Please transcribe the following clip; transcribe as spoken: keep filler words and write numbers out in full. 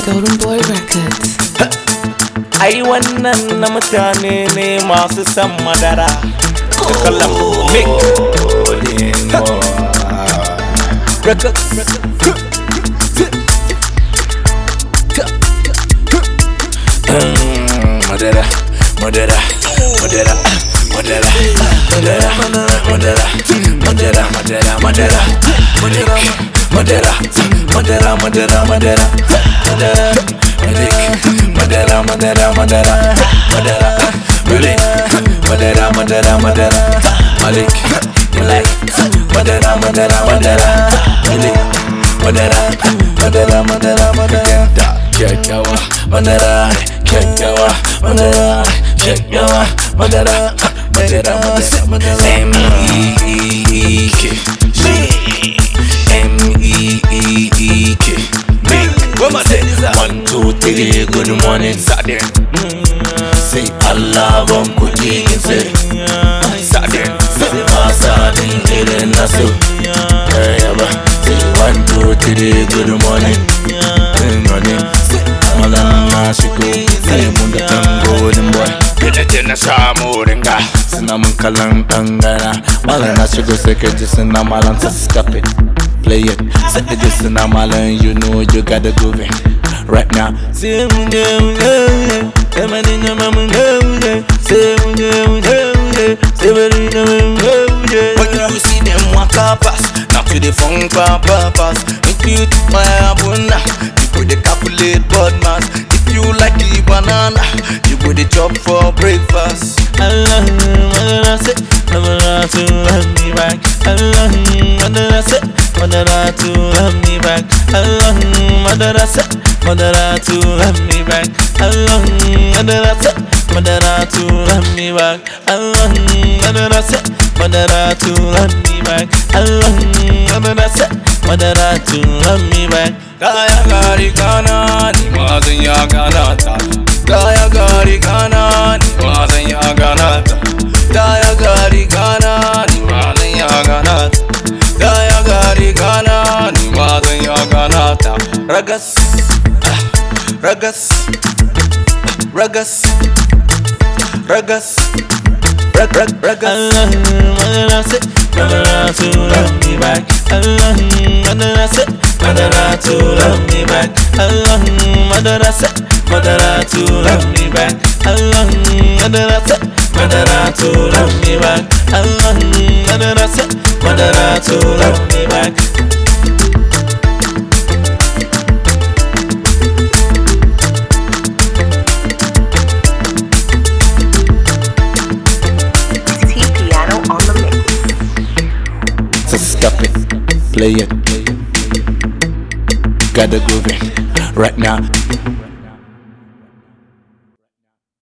Golden Boy Records. Ai wannan na mutane ne masu san madara. Da kallon big Records. Madara, madara, madara, madara, madara, madara, madara, madara, madara, madara, madara, madara, madara, madara, madara, madara, madara, madara, madara, Malik, madara, madara, madara, Malik, Malik, madara, madara, madara, Malik, madara, madara, madara, madara, kyakkyawa, madara, kyakkyawa, madara, kyakkyawa, madara, madara, madara, M E E K, M E E K, big. One, two, three, good morning, Saturday. Say Allah bam kuɗi say Saturday. Asadin irin nasu. Say one, two, three, good morning. Good morning. Malam na shigo, sai mun da tangonin boy. Ina ce na samu ringa, suna mun kallon ɗangana. Malam na shigo sai ka ji suna malam sasskafe. Play it, set the this in a malan, you know you gotta go in. Right now, say when you see them walk past, not to the funk pass. If you take my abuna, you put the calculate bud mass. If you like the banana, you put the chop for breakfast. Allah, madara se, madara to have me back. Allah, madara se, madara to have me back. Allah, madara se, madara to have me back. Allah, madara se, madara to have me back. Allah, madara se, madara to have me back. Allah, madara se, madara to have me back. Daya gari kana, ni mazin ya ganata. Daya gari kana, ni mazin ya ganata. Daya gari kana, ni mazin ya ganata. Daya gari kana, ni mazin ya ganata. Ragas, ragas, ragas, ragas, rag rag ragas. Allah, madara se, madara to love me back. Allah, madara se, madara to love me back. Allah, madara se, madara to love me back. Allah, madara se, madara to love me back. Allah, madara se, madara to love me back. Stop it, play it, gotta go in right now.